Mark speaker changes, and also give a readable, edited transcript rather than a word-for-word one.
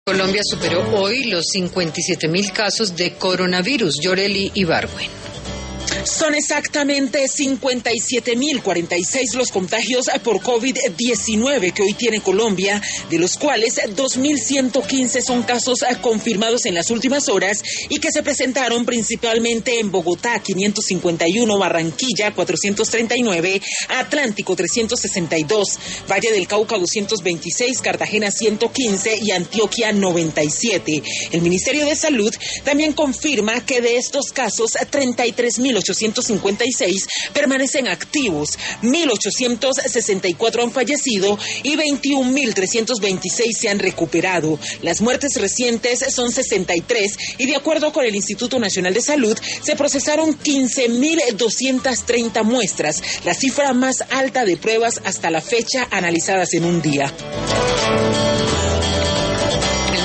Speaker 1: Colombia superó hoy los 57.000 casos de coronavirus. Yoreli Ibargüen.
Speaker 2: Son exactamente 57.046 los contagios por COVID-19 que hoy tiene Colombia, de los cuales 2.115 son casos confirmados en las últimas horas y que se presentaron principalmente en Bogotá, 551, Barranquilla, 439, Atlántico, 362, Valle del Cauca, 226, Cartagena, 115 y Antioquia, 97. El Ministerio de Salud también confirma que de estos casos, 33.856 permanecen activos, 1.864 han fallecido y 21.326 se han recuperado. Las muertes recientes son 63 y de acuerdo con el Instituto Nacional de Salud, se procesaron 15.230 muestras, la cifra más alta de pruebas hasta la fecha analizadas en un día.